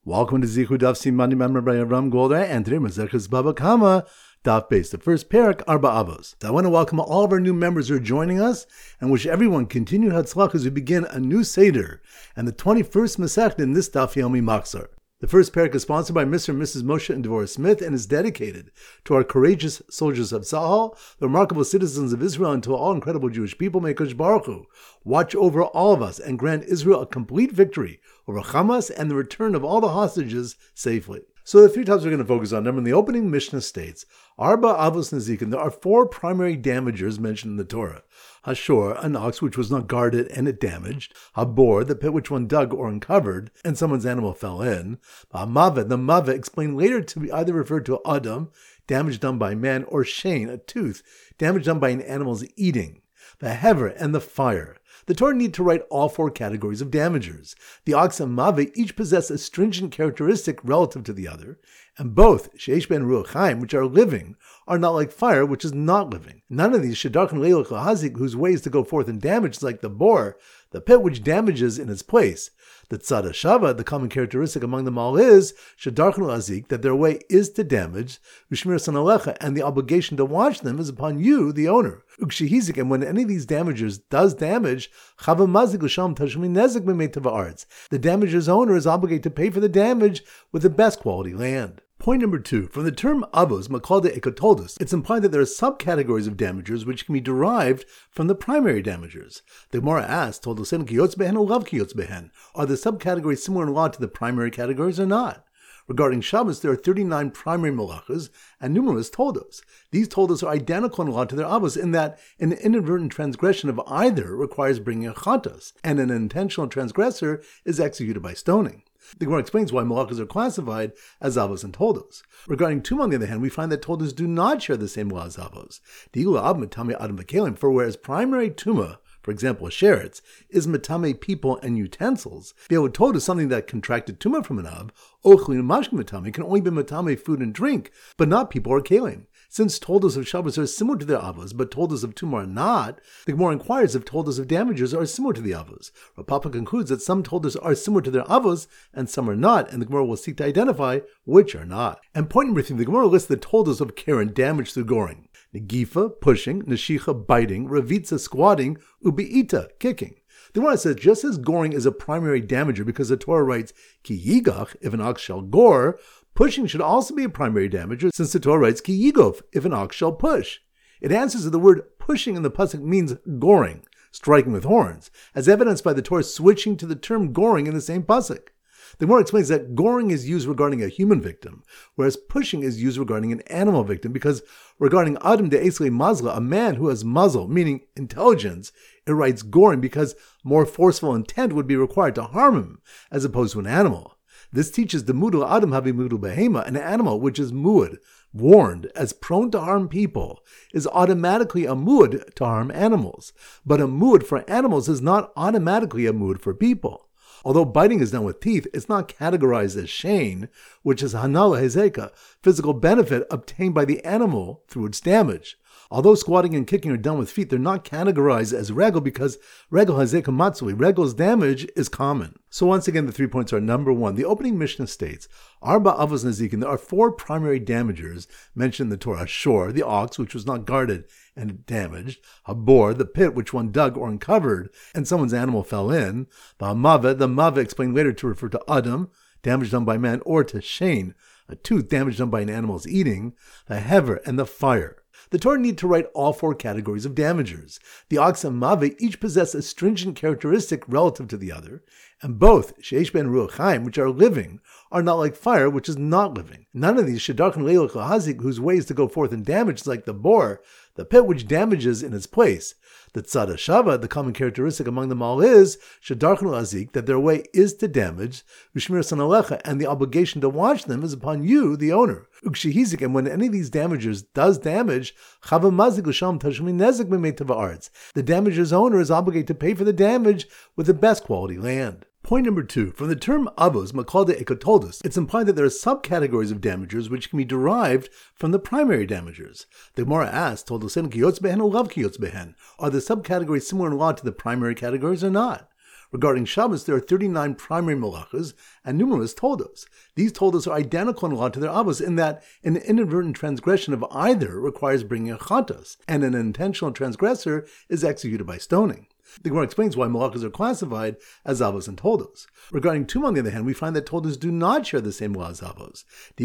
Welcome to Zichu Daf Simani Member by Avram Golder, and today Maseches Baba Kama Daf Beis, the first parak Arba Avos. I want to welcome all of our new members who are joining us and wish everyone continued Hatzlach as we begin a new Seder and the 21st Masech in this Daf Yomi Machzor. The first parak is sponsored by Mr. and Mrs. Moshe and Devorah Smith and is dedicated to our courageous soldiers of Tzahal, the remarkable citizens of Israel, and to all incredible Jewish people. May Kodesh Baruch Hu watch over all of us and grant Israel a complete victory over Hamas and the return of all the hostages safely. So the three topics we're going to focus on. Number one, the opening Mishnah states, Arba Avos Nezikin, there are four primary damagers mentioned in the Torah. Hashor, an ox which was not guarded and it damaged. Habor, the pit which one dug or uncovered and someone's animal fell in. Maveh, the maveh explained later to be either referred to Adam, damage done by man, or Shein, a tooth, damage done by an animal's eating. The hever and the fire. The Torah need to write all four categories of damagers. The ox and maveh each possess a stringent characteristic relative to the other, and both, sheish ben ruach chaim, which are living, are not like fire, which is not living. None of these shedarchen leilach hazik, whose ways to go forth and damage is like the bor, the pit which damages in its place. The tzad hashava, the common characteristic among them all is shedarchen hazik, that their way is to damage, ushmir sanalecha, and the obligation to watch them is upon you, the owner. Ukshihizik, and when any of these damagers does damage, chava mazik l'sham tashmi nezik b'mei tava arts. The damager's owner is obligated to pay for the damage with the best quality land. Point number two, from the term avos, makalde ekotoldos, it's implied that there are subcategories of damagers which can be derived from the primary damagers. The Gemara asks, toldosen kiyotz behen or lav kiyotz behen, are the subcategories similar in law to the primary categories or not? Regarding Shabbos, there are 39 primary malachas and numerous toldos. These toldos are identical in law to their avos in that an inadvertent transgression of either requires bringing a chatos, and an intentional transgressor is executed by stoning. The Gemara explains why malachas are classified as avos and toldos. Regarding tumah, on the other hand, we find that toldos do not share the same law as avos. For whereas primary tumah, for example, a sheretz, is metame people and utensils, the avotod is something that contracted tumah from an av, ochlin mashkin metame can only be metame food and drink, but not people or kalim. Since toldos of Shabbos are similar to their avos, but toldos of tumah are not, the Gemara inquires if toldos of damagers are similar to the avos. Rav Papa concludes that some toldos are similar to their avos and some are not, and the Gemara will seek to identify which are not. And point number three, the Gemara lists the toldos of Karen damage through goring. Negifa, pushing, neshicha, biting, ravitza, squatting, ubiita, kicking. The Gemara says, just as goring is a primary damager because the Torah writes, ki yigach, if an ox shall gore, pushing should also be a primary damager since the Torah writes, ki yigov, if an ox shall push. It answers that the word pushing in the pasuk means goring, striking with horns, as evidenced by the Torah switching to the term goring in the same pasuk. The Gemara explains that goring is used regarding a human victim, whereas pushing is used regarding an animal victim, because regarding Adam de Esle Mazla, a man who has muzzle, meaning intelligence, it writes goring because more forceful intent would be required to harm him, as opposed to an animal. This teaches the mudul Adam havi mudul behema, an animal which is muad, warned, as prone to harm people, is automatically a muad to harm animals. But a muad for animals is not automatically a muad for people. Although biting is done with teeth, it's not categorized as shein, which is hanala hezeka, physical benefit obtained by the animal through its damage. Although squatting and kicking are done with feet, they're not categorized as regel because regel hazeka matsui, regel's damage is common. So once again, the 3 points are: number one, the opening Mishnah states, Arba Avos Nezikin, there are four primary damagers mentioned in the Torah. Shor, the ox, which was not guarded and damaged. Habor, the pit which one dug or uncovered and someone's animal fell in. The maveh explained later to refer to Adam, damage done by man, or to Shein, a tooth damage done by an animal's eating. The hever and the fire. The Torah need to write all four categories of damagers. The ox and maveh each possess a stringent characteristic relative to the other, and both, sheish ben ruach chaim, which are living, are not like fire, which is not living. None of these shedarchen leilach hazik, whose ways to go forth and damage is like the bor, the pit which damages in its place. The tzad hashava, the common characteristic among them all is shedarchen hazik, that their way is to damage, ushmir sanalecha, and the obligation to watch them is upon you, the owner. Ukshihizik, and when any of these damagers does damage, chava mazik l'sham tashmi nezik b'mei tava arts. The damager's owner is obligated to pay for the damage with the best quality land. Point number two, from the term avos, makalde ekotoldos, it's implied that there are subcategories of damagers which can be derived from the primary damagers. The Gemara asks, toldosen kiyotz behen or lav kiyotz behen, are the subcategories similar in law to the primary categories or not? Regarding Shabbos, there are 39 primary malachas and numerous toldos. These toldos are identical in law to their avos in that an inadvertent transgression of either requires bringing a chatos, and an intentional transgressor is executed by stoning. The Gemara explains why malachas are classified as avos and toldos. Regarding tumah, on the other hand, we find that toldos do not share the same law as avos.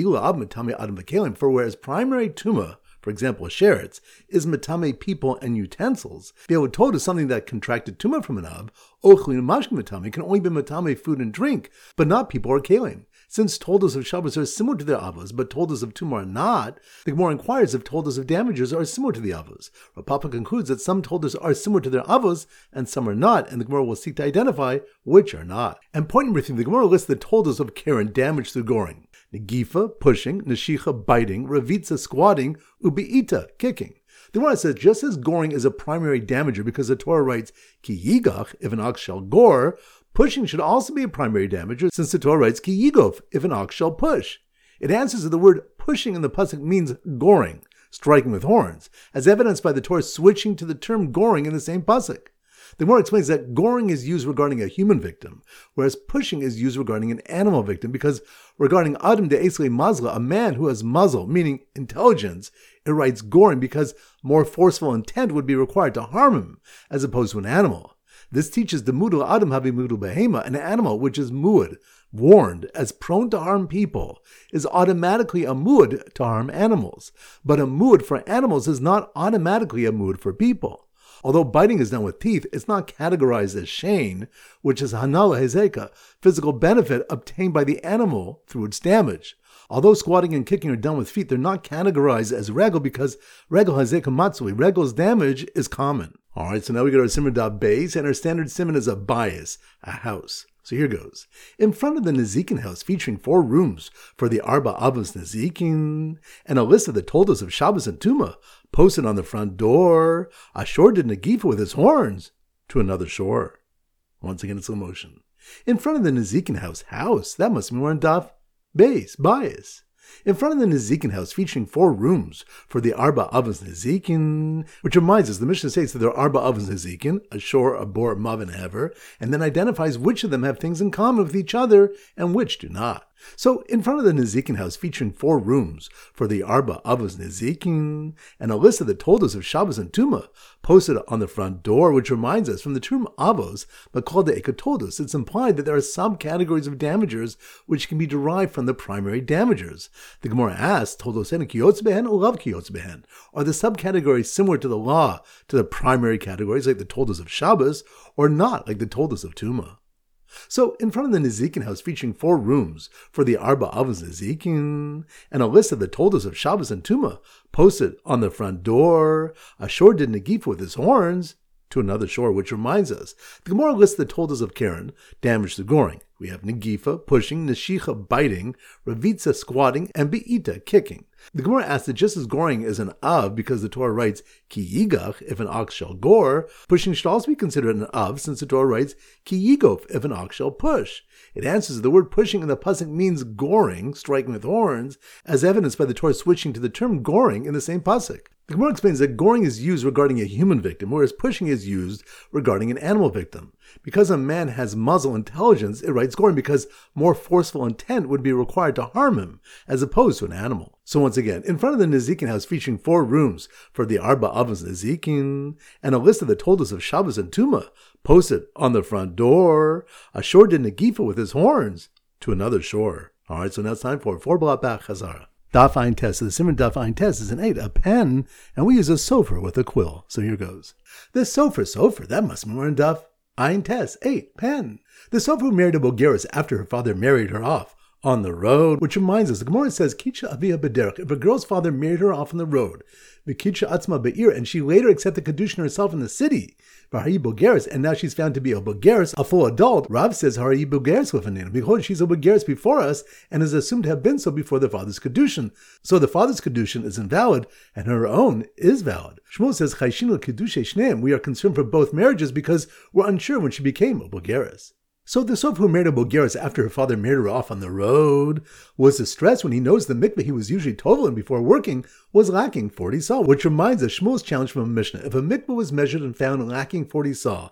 For whereas primary tumah, for example, a sheretz, is metame people and utensils, the avotod is something that contracted tumah from an av, ochlin and mashkin metame can only be metame food and drink, but not people or kalim. Since toldos of Shabbos are similar to their avos, but toldos of tumah are not, the Gemara inquires if toldos of damages are similar to the avos. Rav Papa concludes that some toldos are similar to their avos and some are not, and the Gemara will seek to identify which are not. And point number 3, the Gemara lists the toldos of Karen damage through goring. Negifa, pushing, neshicha, biting, ravitza, squatting, ubiita, kicking. The Gemara says, just as goring is a primary damager because the Torah writes, ki yigach, if an ox shall gore, pushing should also be a primary damager since the Torah writes, ki yigof, if an ox shall push. It answers that the word pushing in the pasuk means goring, striking with horns, as evidenced by the Torah switching to the term goring in the same pasuk. The Gemara explains that goring is used regarding a human victim, whereas pushing is used regarding an animal victim, because regarding Adam de Esle Mazla, a man who has muzzle, meaning intelligence, it writes goring because more forceful intent would be required to harm him, as opposed to an animal. This teaches the mudul Adam havi mudul behema, an animal which is muad, warned, as prone to harm people, is automatically a muad to harm animals. But a muad for animals is not automatically a muad for people. Although biting is done with teeth, it's not categorized as shein, which is hanala hezeka, physical benefit obtained by the animal through its damage. Although squatting and kicking are done with feet, they're not categorized as regel because regel hezeka matsui, regel's damage is common. Alright, so now we go to our simon daf beis, and our standard simon is a bias, a house. So here goes. In front of the Nezikin house, featuring 4 rooms for the Arba Avos Nezikin, and a list of the toldos of Shabbos and Tumah, posted on the front door, a shore did Negifa with his horns to another shore. Once again in slow motion. In front of the Nezikin house, that must be more in daf beis, bias. In front of the Nezikin house, featuring 4 rooms for the Arba Avos Nezikin, which reminds us, the Mishnah states that there are Arba Avos Nezikin, a shore, a bor, mav, and hever, and then identifies which of them have things in common with each other and which do not. So, in front of the Nezikin house, featuring 4 rooms for the Arba Avos Nezikin, and a list of the toldos of Shabbos and Tumah, posted on the front door, which reminds us, from the term Avos, but called the Ekatoldos, it's implied that there are subcategories of damagers which can be derived from the primary damagers. The Gemara asks, Toldos en kiyotz behen or lav kiyotz behen? Are the subcategories similar to the law to the primary categories, like the toldos of Shabbos, or not, like the toldos of Tumah? So, in front of the Nezikin house, featuring 4 rooms for the Arba Avos Nezikin, and a list of the toldos of Shabbos and Tumah, posted on the front door, a shore did Negifa with his horns to another shore, which reminds us, the Gemara lists the toldos of Karen, damage through goring. We have Negifa, pushing, Neshicha, biting, Ravitza, squatting, and Be'ita, kicking. The Gemara asks that just as goring is an av because the Torah writes ki yigach, if an ox shall gore, pushing should also be considered an av since the Torah writes ki yigof, if an ox shall push. It answers that the word pushing in the pasuk means goring, striking with horns, as evidenced by the Torah switching to the term goring in the same pasuk. The Gemara explains that goring is used regarding a human victim, whereas pushing is used regarding an animal victim. Because a man has muzzle intelligence, it writes goring because more forceful intent would be required to harm him, as opposed to an animal. So once again, in front of the Nezikin house, featuring 4 rooms for the Arba Avos Nezikin, and a list of the toldos of Shabbos and Tumah, posted on the front door, a shore did Negifa with his horns to another shore. Alright, so now it's time for 4 Blat Bach Chazara. Daf Ein Tes. So the simon Daf Ein Tes is an 8, a pen, and we use a sofer with a quill. So here goes. The sofer, that must be more in Daf Ein Tes, 8, pen. The sofer who married a Bogeris after her father married her off on the road, which reminds us, the Gemara says, Kicha Avia Bederach, if a girl's father married her off on the road, Vikicha Atzma Be'ir, and she later accepted Kedushin herself in the city, V'hari Bogeris, and now she's found to be a Bogeris, a full adult, Rav says, Hari Bogeris Lefanin. Behold, she's a Bogeris before us, and is assumed to have been so before the father's Kedushin. So the father's Kedushin is invalid, and her own is valid. Shmuel says, Chayshinu Kedushe Shneim, we are concerned for both marriages because we're unsure when she became a Bogeris. So the sofer who married a Bogeris after her father married her off on the road was distressed when he knows the mikveh he was usually toveling before working was lacking 40 saw, which reminds us Shmuel's challenge from a Mishnah. If a mikveh was measured and found lacking 40 saw,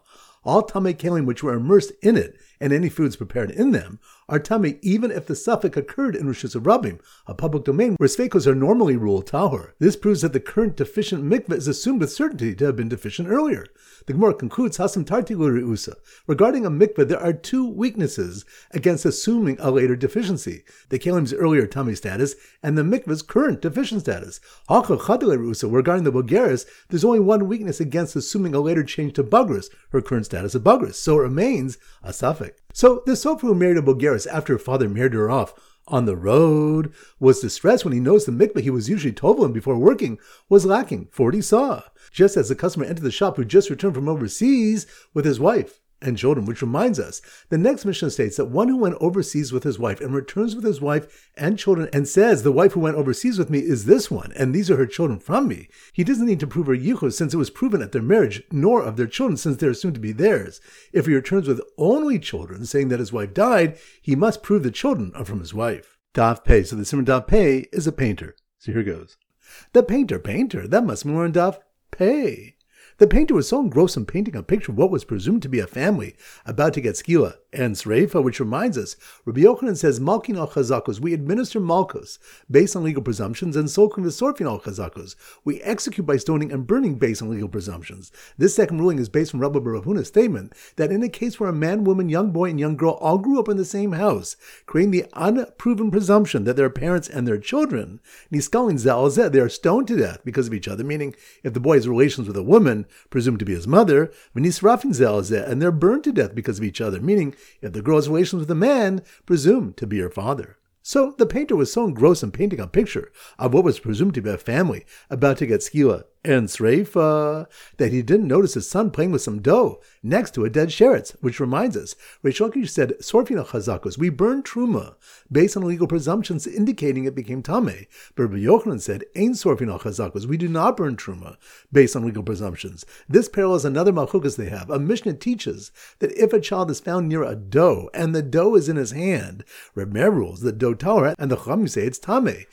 All tamei kelim which were immersed in it, and any foods prepared in them, are tamei even if the suffix occurred in Rishus Rabim, a public domain where sveikos are normally ruled tahor. This proves that the current deficient mikveh is assumed with certainty to have been deficient earlier. The Gemara concludes, Hasam tarti l'reusa. Regarding a mikveh, there are two weaknesses against assuming a later deficiency: the kelim's earlier tamei status and the mikveh's current deficient status. Hacha chad l'reusa. Regarding the bogeres, there's only one weakness against assuming a later change to bagros, her current status of bagros, so it remains a suffix. So the Sofer who married a bogeres after her father married her off on the road was distressed when he noticed the mikveh he was usually toveling before working was lacking for what he saw, just as the customer entered the shop who just returned from overseas with his wife and children, which reminds us, the next Mishnah states that one who went overseas with his wife and returns with his wife and children and says, the wife who went overseas with me is this one, and these are her children from me, he doesn't need to prove her yichud since it was proven at their marriage, nor of their children since they are soon to be theirs. If he returns with only children, saying that his wife died, he must prove the children are from his wife. Daf Pei. So the Simon Daf Pei is a painter. So here goes. The painter, that must be more in Daf Pei. The painter was so engrossed in painting a picture of what was presumed to be a family about to get skila and sreifa, which reminds us, Rabbi Yochanan says, Malkin al chazakos, we administer malchus based on legal presumptions, and solkin v'sorfin al chazakos, we execute by stoning and burning based on legal presumptions. This second ruling is based on Rabbi Bar Huna's statement that in a case where a man, woman, young boy, and young girl all grew up in the same house, creating the unproven presumption that their parents and their children, niskalin zeh, they are stoned to death because of each other, meaning if the boy has relations with a woman, presumed to be his mother, v'nisrafin zeh, and they're burned to death because of each other, meaning if the girl has relations with a man, presumed to be her father. So the painter was so engrossed in painting a picture of what was presumed to be a family about to get skila and sreifa that he didn't notice his son playing with some dough next to a dead sheretz, which reminds us, Reish Lakish said, Sorfin al chazakos, we burn truma based on legal presumptions indicating it became tamei. But Rabbi Yochanan said, Ein sorfin al chazakos, we do not burn truma based on legal presumptions. This parallels another malchukas they have. A Mishnah teaches that if a child is found near a dough and the dough is in his hand, Reb Meir rules that dough tahor, and the Chachamim say it's tamei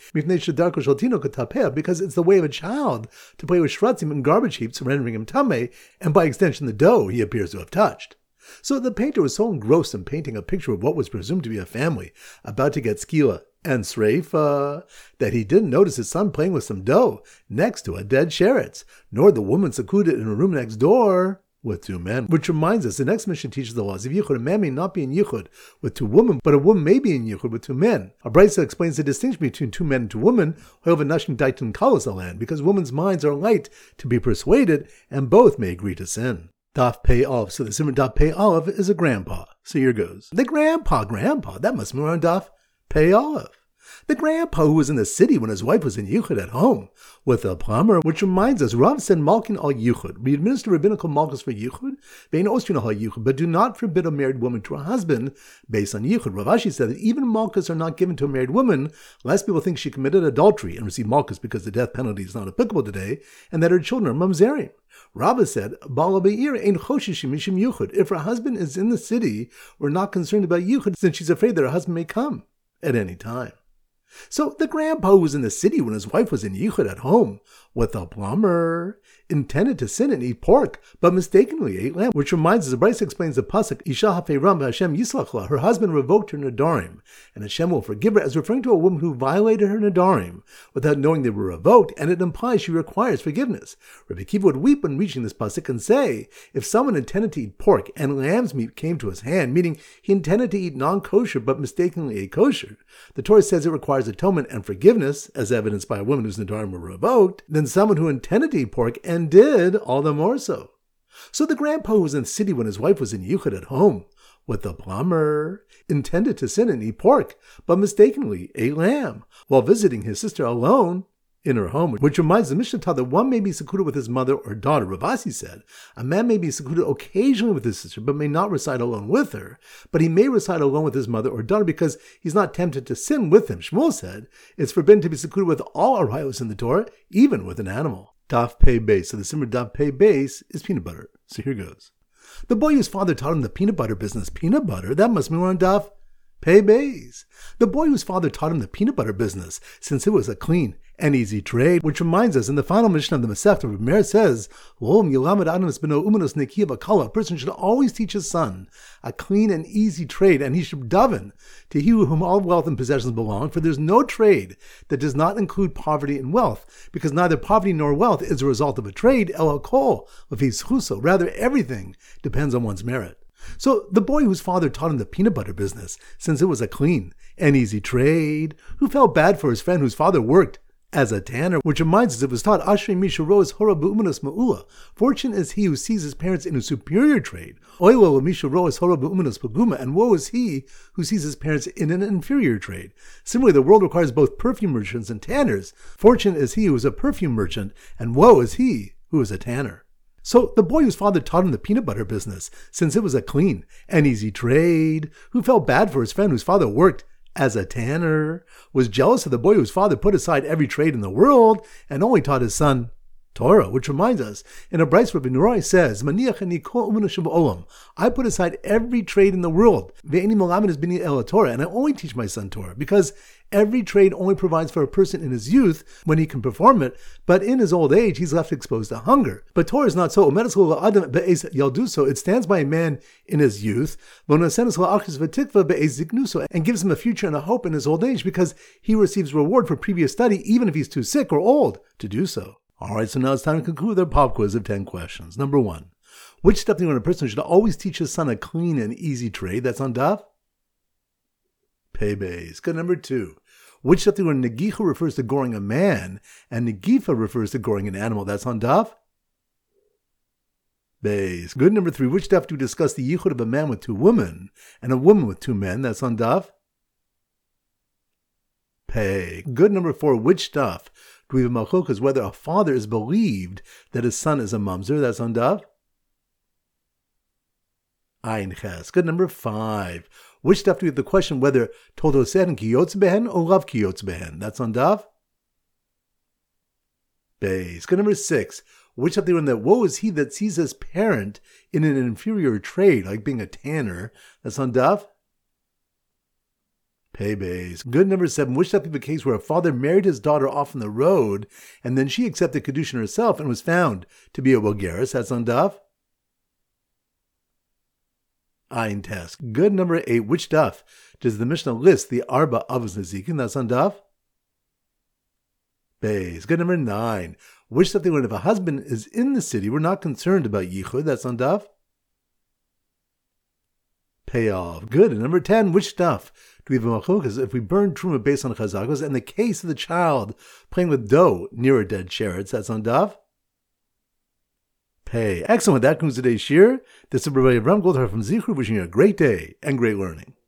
because it's the way of a child to play with shratzim and garbage heaps, rendering him tamei, and by extension the dough he appears to have touched. So the painter was so engrossed in painting a picture of what was presumed to be a family about to get skila and sreifa that he didn't notice his son playing with some dough next to a dead sheretz, nor the woman secluded in a room next door with two men. Which reminds us, the next mission teaches the laws of yichud. A man may not be in yichud with two women, but a woman may be in yichud with two men. A brisa explains the distinction between two men and two women, because women's minds are light to be persuaded, and both may agree to sin. Daf Pei Aleph. So the Simon Daf Pei Aleph is a grandpa. So here goes. The grandpa, that must be on Daf Pei Aleph. The grandpa who was in the city when his wife was in Yichud at home with a plumber, which reminds us, Rav said Malkin al Yichud. We administer rabbinical malchus for Yichud, Vein Ostrin al Yichud, but do not forbid a married woman to a husband based on Yichud. Rav Ashi said that even malchus are not given to a married woman, lest people think she committed adultery and received malchus because the death penalty is not applicable today, and that her children are mamzerim. Rabbah said, if her husband is in the city, we're not concerned about Yichud since she's afraid that her husband may come at any time. So the grandpa who was in the city when his wife was in Yichud at home with a plumber intended to sin and eat pork, but mistakenly ate lamb, which reminds us, the Bryce explains the pasuk, Isha hafeiram Hashem yislachla, her husband revoked her nadarim, and Hashem will forgive her, as referring to a woman who violated her nadarim without knowing they were revoked, and it implies she requires forgiveness. Rabbi Kiva would weep when reaching this pasuk and say, if someone intended to eat pork and lamb's meat came to his hand, meaning he intended to eat non-kosher but mistakenly ate kosher, the Torah says it requires atonement and forgiveness, as evidenced by a woman whose nadarim were revoked, than someone who intended to eat pork and did all the more so. So the grandpa who was in the city when his wife was in Yichud at home with the plumber intended to sin and eat pork, but mistakenly ate lamb while visiting his sister alone in her home, which reminds the Mishnah taught that one may be secluded with his mother or daughter. Rav Asi said, a man may be secluded occasionally with his sister, but may not reside alone with her, but he may reside alone with his mother or daughter because he's not tempted to sin with them. Shmuel said, it's forbidden to be secluded with all arayos in the Torah, even with an animal. Daf Pei Beis. So the simmer Daf Pei Beis is peanut butter. So here goes. The boy whose father taught him the peanut butter business, peanut butter, that must be on Daf Pei Beis. The boy whose father taught him the peanut butter business, since it was a clean and easy trade, which reminds us in the final mission of the Masechta, Reb Meir says, a person should always teach his son a clean and easy trade, and he should daven to he whom all wealth and possessions belong, for there's no trade that does not include poverty and wealth, because neither poverty nor wealth is a result of a trade, rather everything depends on one's merit. So the boy whose father taught him the peanut butter business, since it was a clean and easy trade, who felt bad for his friend whose father worked as a tanner, which reminds us it was taught, Ashrei mishu ro'es hora be'umanas ma'ula. Fortunate is he who sees his parents in a superior trade. Oilo mishu ro'es hora be'umanas paguma, and woe is he who sees his parents in an inferior trade. Similarly, the world requires both perfume merchants and tanners. Fortunate is he who is a perfume merchant, and woe is he who is a tanner. So the boy whose father taught him the peanut butter business, since it was a clean and easy trade, who felt bad for his friend whose father worked as a tanner, was jealous of the boy whose father put aside every trade in the world and only taught his son Torah, which reminds us, in a Bryce Rabbi Nurai says, I put aside every trade in the world, and I only teach my son Torah, because every trade only provides for a person in his youth when he can perform it, but in his old age he's left exposed to hunger. But Torah is not so. It stands by a man in his youth, and gives him a future and a hope in his old age, because he receives reward for previous study, even if he's too sick or old to do so. All right, so now it's time to conclude with our pop quiz of 10 questions. Number 1. Which step do you want a person should always teach his son a clean and easy trade? That's on Daf Pei Beis. Good. Number 2. Which step do you want Negicha refers to goring a man, and Negifa refers to goring an animal? That's on Daf Beis. Good. Number 3. Which step do we discuss the yichud of a man with 2 women, and a woman with 2 men? That's on Daf Pei. Good. Number 4. Which stuff do we have a machlokas whether a father is believed that his son is a mamzer? That's on Daf Ayin Ches. Good. Number 5. Which stuff do we have the question whether Toldo Sehen Kiyotz Behen or Lav Kiyotz Behen? That's on Daf Beis. Good. Number 6. Which stuff do we have that woe is he that sees his parent in an inferior trade, like being a tanner? That's on Daf Pei Beis. Good. Number 7. Which stuff do we have a case where a father married his daughter off on the road, and then she accepted Kedushin herself and was found to be a Bogeres? That's on Daf Ayin Tes. Good. Number 8. Which daf does the Mishnah list the Arba Avos Nezikin? That's on Daf Beis. Good. Number 9. Which stuff they learn if a husband is in the city, we're not concerned about Yichud? That's on Daf Pei Av. Good. And number 10. Which stuff do we have a machlokas if we burn truma based on chazakos, and the case of the child playing with dough near a dead sheretz? That's on Daf Pei. Excellent. That concludes today's shir. This is Rabbi Avram Goldhar from Zichru, wishing you a great day and great learning.